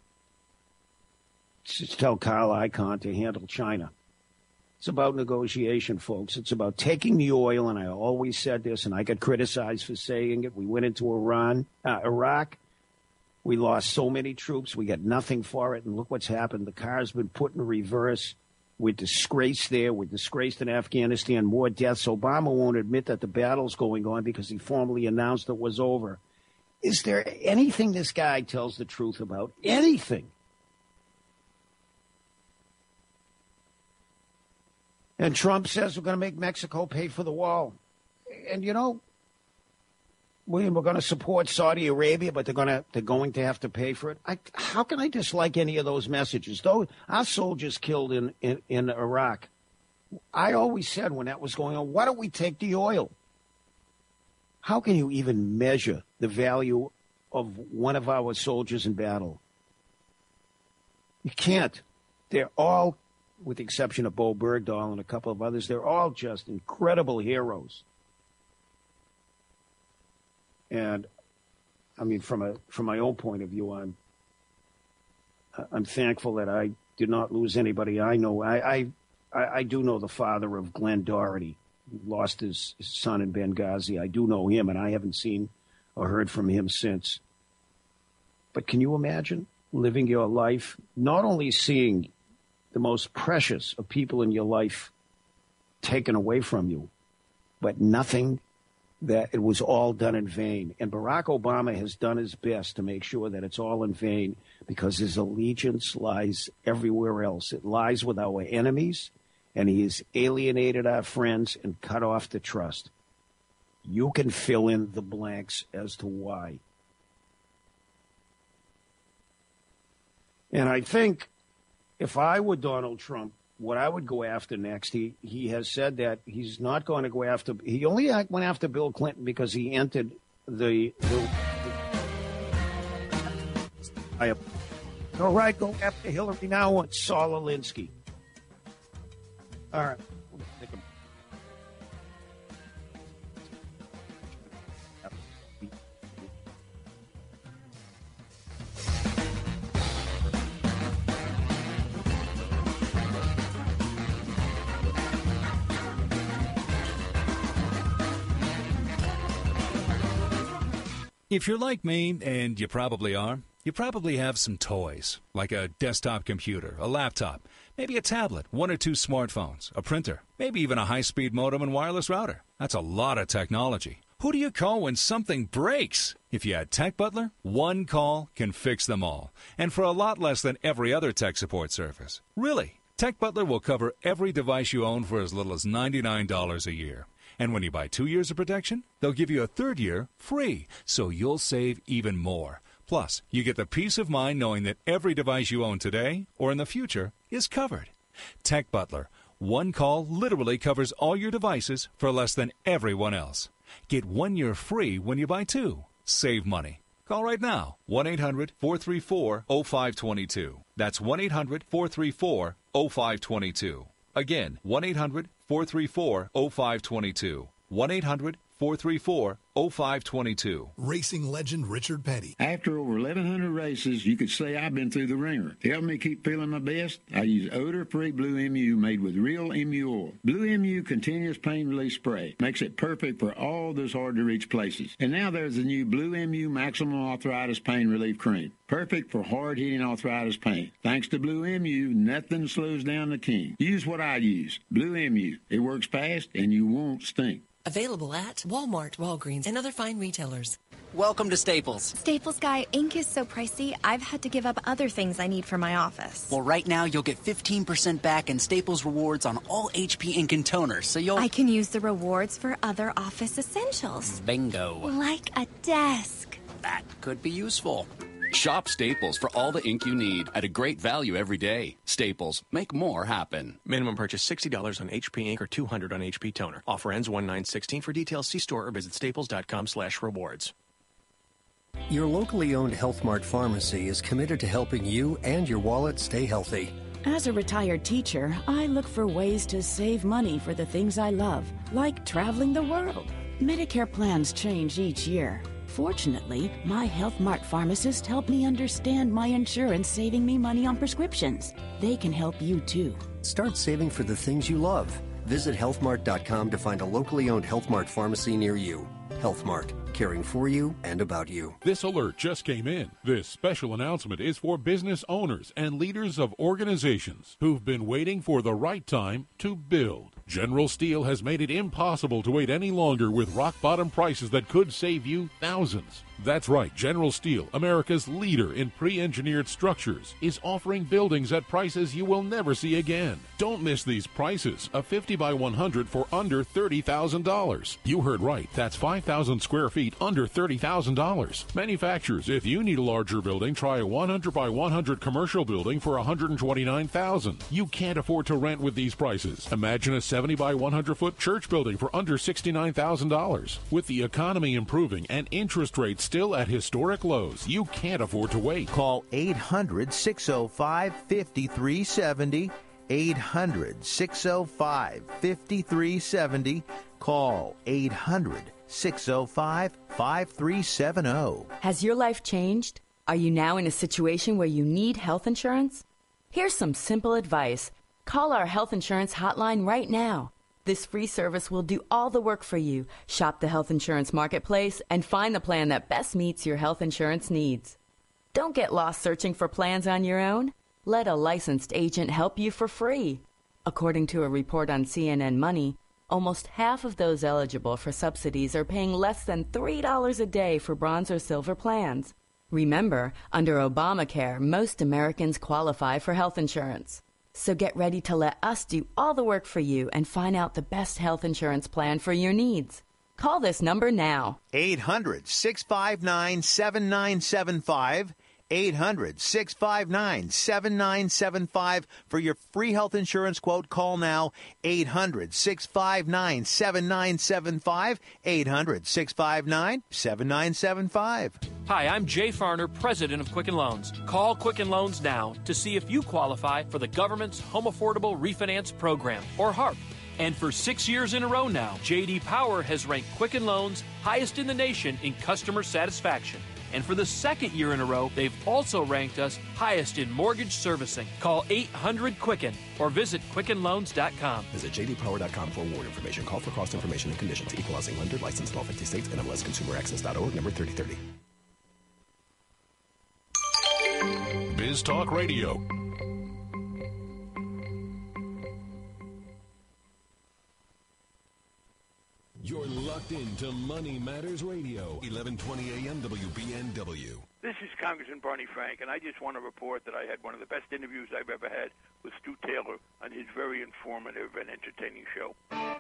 Just tell Carl Icahn to handle China. It's about negotiation, folks. It's about taking the oil, and I always said this, and I got criticized for saying it. We went into Iran, uh, Iraq. We lost so many troops. We got nothing for it, and look what's happened. The car's been put in reverse. We're disgraced there. We're disgraced in Afghanistan. More deaths. Obama won't admit that the battle's going on because he formally announced it was over. Is there anything this guy tells the truth about? Anything? And Trump says we're going to make Mexico pay for the wall. And, you know, William, we're going to support Saudi Arabia, but they're going to they're going to have to pay for it. I, how can I dislike any of those messages? Though our soldiers killed in, in, in Iraq, I always said when that was going on, why don't we take the oil? How can you even measure the value of one of our soldiers in battle? You can't. They're all with the exception of Bo Bergdahl and a couple of others, they're all just incredible heroes. And I mean, from a from my own point of view, I'm I'm thankful that I did not lose anybody I know. I I, I do know the father of Glenn Doherty, who lost his, his son in Benghazi. I do know him, and I haven't seen or heard from him since. But can you imagine living your life, not only seeing the most precious of people in your life taken away from you, but nothing, that it was all done in vain. And Barack Obama has done his best to make sure that it's all in vain, because his allegiance lies everywhere else. It lies with our enemies, and he has alienated our friends and cut off the trust. You can fill in the blanks as to why. And I think if I were Donald Trump, what I would go after next, he, he has said that he's not going to go after, he only went after Bill Clinton because he entered the, the, the I, all right, go after Hillary now and Saul Alinsky. All right. If you're like me, and you probably are, you probably have some toys, like a desktop computer, a laptop, maybe a tablet, one or two smartphones, a printer, maybe even a high-speed modem and wireless router. That's a lot of technology. Who do you call when something breaks? If you had Tech Butler, one call can fix them all, and for a lot less than every other tech support service. Really, Tech Butler will cover every device you own for as little as ninety-nine dollars a year. And when you buy two years of protection, they'll give you a third year free, so you'll save even more. Plus, you get the peace of mind knowing that every device you own today or in the future is covered. Tech Butler. One call literally covers all your devices for less than everyone else. Get one year free when you buy two. Save money. Call right now. one eight hundred four three four oh five two two. That's one eight hundred four three four oh five two two. Again, one eight hundred four three four oh five two two. one eight hundred four three four oh five two two. Racing legend Richard Petty. After over eleven hundred races, you could say I've been through the ringer. To help me keep feeling my best, I use odor-free Blue M U made with real M U oil. Blue M U Continuous Pain Relief Spray makes it perfect for all those hard-to-reach places. And now there's the new Blue M U Maximum Arthritis Pain Relief Cream. Perfect for hard-hitting arthritis pain. Thanks to Blue M U, nothing slows down the king. Use what I use. Blue M U. It works fast and you won't stink. Available at Walmart, Walgreens, and other fine retailers. Welcome to Staples. Staples Guy, ink is so pricey, I've had to give up other things I need for my office. Well, right now you'll get fifteen percent back in Staples rewards on all H P ink and toners, so you'll... I can use the rewards for other office essentials. Bingo. Like a desk. That could be useful. Shop Staples for all the ink you need at a great value every day. Staples. Make more happen. Minimum purchase sixty dollars on H P ink or two hundred dollars on H P toner. Offer ends one nine sixteen. For details, see store or visit staples.com slash rewards. Your locally owned Health Mart pharmacy is committed to helping you and your wallet stay healthy. As a retired teacher, I look for ways to save money for the things I love, like traveling the world. Medicare plans change each year. Fortunately, my Health Mart pharmacist helped me understand my insurance saving me money on prescriptions. They can help you too. Start saving for the things you love. Visit health mart dot com to find a locally owned Health Mart pharmacy near you. Health Mart, caring for you and about you. This alert just came in. This special announcement is for business owners and leaders of organizations who've been waiting for the right time to build. General Steel has made it impossible to wait any longer with rock-bottom prices that could save you thousands. That's right, General Steel, America's leader in pre-engineered structures, is offering buildings at prices you will never see again. Don't miss these prices. A fifty by one hundred for under thirty thousand dollars. You heard right. That's five thousand square feet under thirty thousand dollars. Manufacturers, if you need a larger building, try a one hundred by one hundred commercial building for one hundred twenty-nine thousand dollars. You can't afford to rent with these prices. Imagine a seventy by one hundred foot church building for under sixty-nine thousand dollars. With the economy improving and interest rates still at historic lows, you can't afford to wait. Call eight hundred, six oh five, five three seven oh, eight hundred, six oh five, five three seven oh. Call eight hundred, six oh five, five three seven oh. Has your life changed? Are you now in a situation where you need health insurance? Here's some simple advice. Call our health insurance hotline right now. This free service will do all the work for you. Shop the health insurance marketplace and find the plan that best meets your health insurance needs. Don't get lost searching for plans on your own. Let a licensed agent help you for free. According to a report on C N N Money, almost half of those eligible for subsidies are paying less than three dollars a day for bronze or silver plans. Remember, under Obamacare, most Americans qualify for health insurance. So get ready to let us do all the work for you and find out the best health insurance plan for your needs. Call this number now. eight hundred, six five nine, seven nine seven five. eight hundred, six five nine, seven nine seven five for your free health insurance quote. Call now. eight hundred, six five nine, seven nine seven five. eight hundred, six five nine, seven nine seven five. Hi, I'm Jay Farner, president of Quicken Loans. Call Quicken Loans now to see if you qualify for the government's Home Affordable Refinance Program, or HARP. And for six years in a row now, J D Power has ranked Quicken Loans highest in the nation in customer satisfaction. And for the second year in a row, they've also ranked us highest in mortgage servicing. Call eight hundred Quicken or visit Quicken Loans dot com. Visit j d power dot com for award information. Call for cost information and conditions. Equal housing lender. Licensed in all fifty states. N M L S Consumer Access dot org. Number thirty thirty. Biz Talk Radio. You're locked into Money Matters Radio, eleven twenty A M W B N W. This is Congressman Barney Frank, and I just want to report that I had one of the best interviews I've ever had with Stu Taylor on his very informative and entertaining show.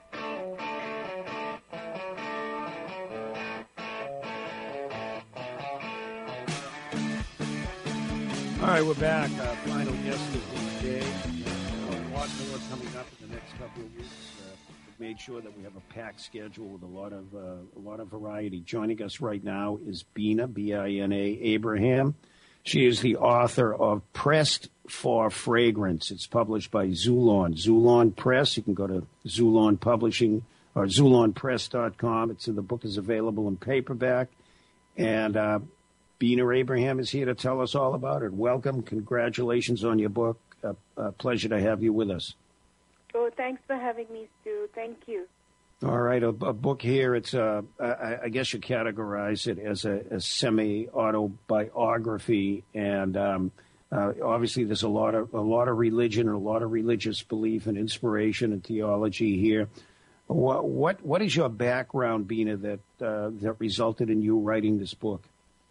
All right, we're back. Uh, final guest of the day. Uh, a lot more coming up in the next couple of weeks. Uh, we've made sure that we have a packed schedule with a lot of uh, a lot of variety. Joining us right now is Bina, B I N A Abraham. She is the author of Pressed for Fragrance. It's published by Zulon. Zulon Press. You can go to Zulon Publishing or zulon press dot com. It's the book is available in paperback. And uh, Bina Abraham is here to tell us all about it. Welcome. Congratulations on your book. Uh, a pleasure to have you with us. Oh, thanks for having me, Stu. Thank you. All right, a, a book here. It's uh, I, I guess you categorize it as a, a semi-autobiography, and um, uh, obviously there's a lot of a lot of religion and a lot of religious belief and inspiration and theology here. What what what is your background, Bina, that uh, that resulted in you writing this book?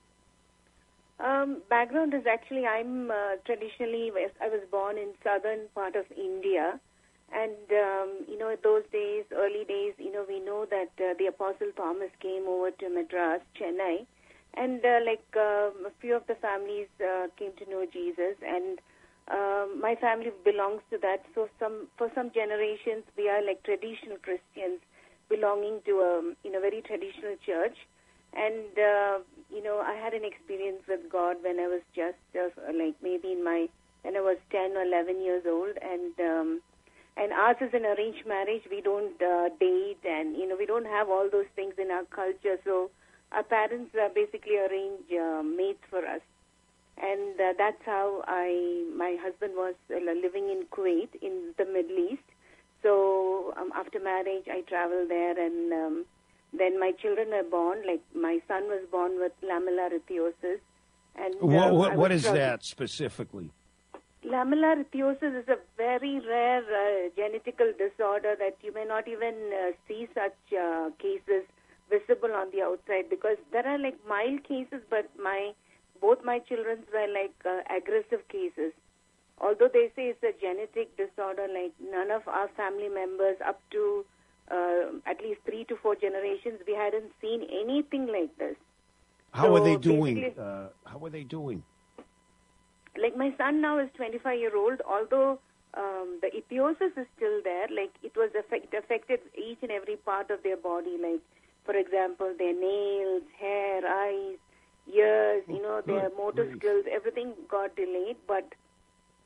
Um, background is actually I'm uh, traditionally I was born in southern part of India. And, um, you know, those days, early days, you know, we know that uh, the Apostle Thomas came over to Madras, Chennai, and, uh, like, uh, a few of the families uh, came to know Jesus, and um, my family belongs to that. So some for some generations, we are, like, traditional Christians belonging to a, you know, very traditional church. And, uh, you know, I had an experience with God when I was just, uh, like, maybe in my, when I was ten or eleven years old, and, um, And ours is an arranged marriage. We don't uh, date, and, you know, we don't have all those things in our culture. So our parents uh, basically arrange uh, mates for us. And uh, that's how I, my husband was uh, living in Kuwait in the Middle East. So um, after marriage, I traveled there, and um, then my children were born. Like, my son was born with lamellarithiosis. And uh, What, what, what is struggling. that specifically? Lamellarithiosis is a very rare uh, genetical disorder that you may not even uh, see such uh, cases visible on the outside, because there are like mild cases, but my both my children were like uh, aggressive cases. Although they say it's a genetic disorder, like none of our family members up to uh, at least three to four generations, we hadn't seen anything like this. How so are they doing? basically- Uh, how are they doing? Like, my son now is twenty-five year old, although um, the ichthyosis is still there. Like, it was affect, affected each and every part of their body. Like, for example, their nails, hair, eyes, ears, you know, their good motor grief. skills, everything got delayed. But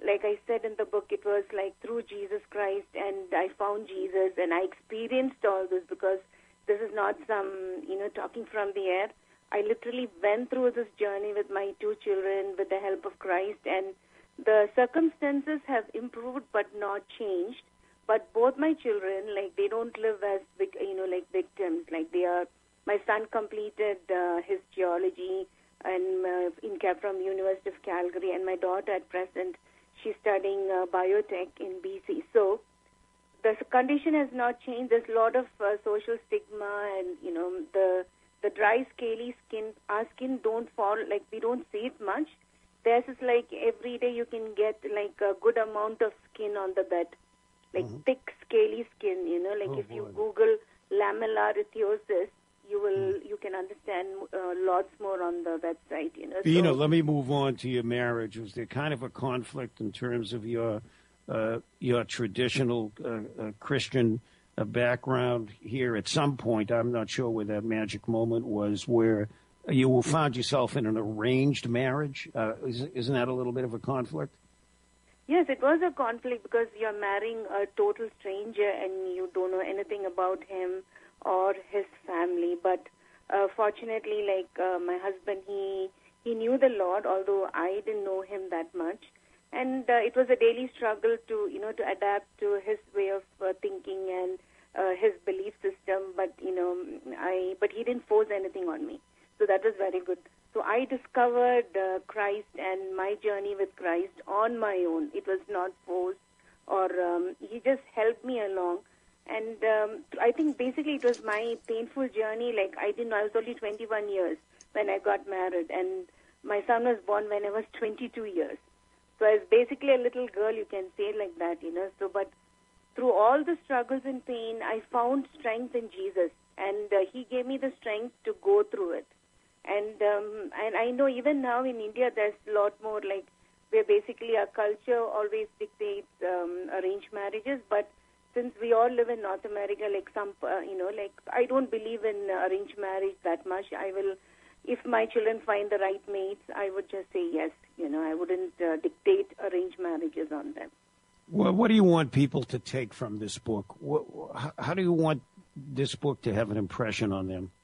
like I said in the book, it was like through Jesus Christ, and I found Jesus, and I experienced all this because this is not some, you know, talking from the air. I literally went through this journey with my two children with the help of Christ, and the circumstances have improved but not changed. But both my children, like, they don't live as, you know, like victims. Like, they are, my son completed uh, his geology and uh, in from University of Calgary, and my daughter at present, she's studying uh, biotech in B C. So the condition has not changed. There's a lot of uh, social stigma, and, you know, the the dry, scaly skin, our skin don't fall, like, we don't see it much. Theirs is like every day you can get, like, a good amount of skin on the bed, like mm-hmm. thick, scaly skin, you know, like oh, if boy. you Google lamellar erythiosis, you will, mm. you can understand uh, lots more on the website, you know. Bina, so, let me move on to your marriage. Was there kind of a conflict in terms of your, uh, your traditional uh, uh, Christian a background here at some point? I'm not sure where that magic moment was, where you found yourself in an arranged marriage. Uh, isn't that a little bit of a conflict? Yes, it was a conflict because you're marrying a total stranger and you don't know anything about him or his family. But uh, fortunately, like uh, my husband, he he knew the Lord, although I didn't know him that much. And uh, it was a daily struggle to, you know, to adapt to his way of uh, thinking and uh, his belief system. But, you know, I but he didn't force anything on me. So that was very good. So I discovered uh, Christ and my journey with Christ on my own. It was not forced, or um, he just helped me along. And um, I think basically it was my painful journey. Like, I didn't know, I was only twenty-one years when I got married. And my son was born when I was twenty-two years. So I was basically a little girl, you can say it like that, you know. So, but through all the struggles and pain, I found strength in Jesus. And uh, he gave me the strength to go through it. And um, and I know even now in India there's a lot more, like, where basically our culture always dictates um, arranged marriages. But since we all live in North America, like some, uh, you know, like I don't believe in uh, arranged marriage that much. I will, if my children find the right mates, I would just say yes. You know, I wouldn't uh, dictate arranged marriages on them. Well, what do you want people to take from this book? What, how do you want this book to have an impression on them?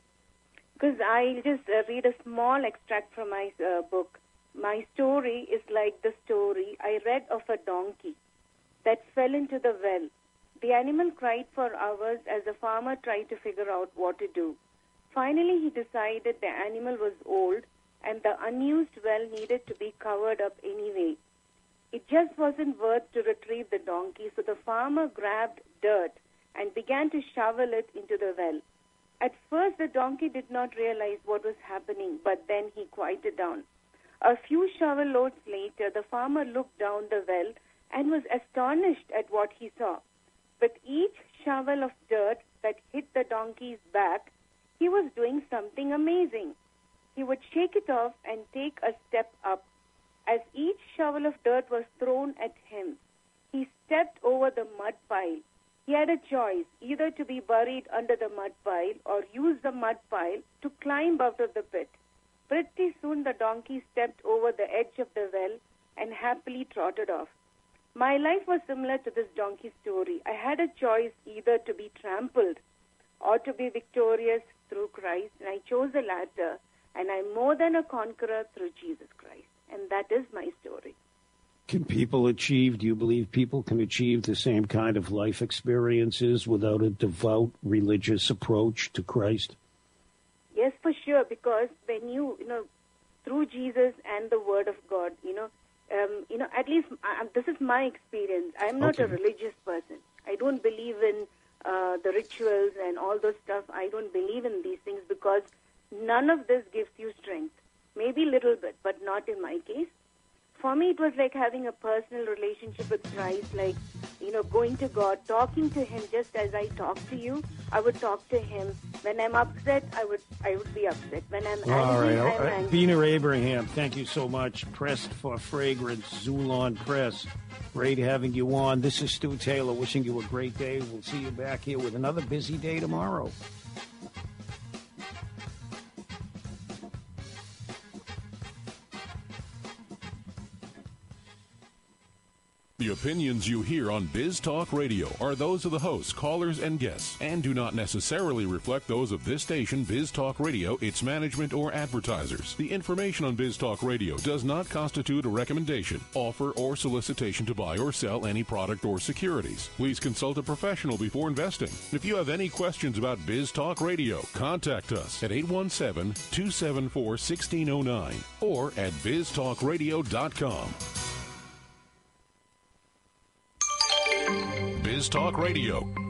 Because I'll just uh, read a small extract from my uh, book. My story is like the story I read of a donkey that fell into the well. The animal cried for hours as the farmer tried to figure out what to do. Finally, he decided the animal was old and the unused well needed to be covered up anyway. It just wasn't worth to retrieve the donkey, so the farmer grabbed dirt and began to shovel it into the well. At first, the donkey did not realize what was happening, but then he quieted down. A few shovel loads later, the farmer looked down the well and was astonished at what he saw. With each shovel of dirt that hit the donkey's back, he was doing something amazing. He would shake it off and take a step up. As each shovel of dirt was thrown at him, he stepped over the mud pile. He had a choice, either to be buried under the mud pile or use the mud pile to climb out of the pit. Pretty soon the donkey stepped over the edge of the well and happily trotted off. My life was similar to this donkey story. I had a choice either to be trampled or to be victorious through Christ, and I chose the latter, and I'm more than a conqueror through Jesus Christ. And that is my story. Can people achieve, do you believe people can achieve the same kind of life experiences without a devout religious approach to Christ? Yes, for sure, because when you, you know, through Jesus and the Word of God, you know, um, you know, at least uh, this is my experience. I'm not okay. a religious person. I don't believe in uh, the rituals and all those stuff. I don't believe in these things because none of this gives you strength. Maybe a little bit, but not in my case. For me, it was like having a personal relationship with Christ, like, you know, going to God, talking to Him just as I talk to you. I would talk to Him. When I'm upset, I would I would be upset. When I'm well, angry, all right. I'm uh, angry. Bina Abraham, thank you so much. Pressed for Fragrance, Zulon Press. Great having you on. This is Stu Taylor wishing you a great day. We'll see you back here with another busy day tomorrow. The opinions you hear on Biz Talk Radio are those of the hosts, callers, and guests, and do not necessarily reflect those of this station, Biz Talk Radio, its management, or advertisers. The information on Biz Talk Radio does not constitute a recommendation, offer, or solicitation to buy or sell any product or securities. Please consult a professional before investing. If you have any questions about Biz Talk Radio, contact us at eight one seven, two seven four, one six zero nine or at biz talk radio dot com. Biz Talk Radio.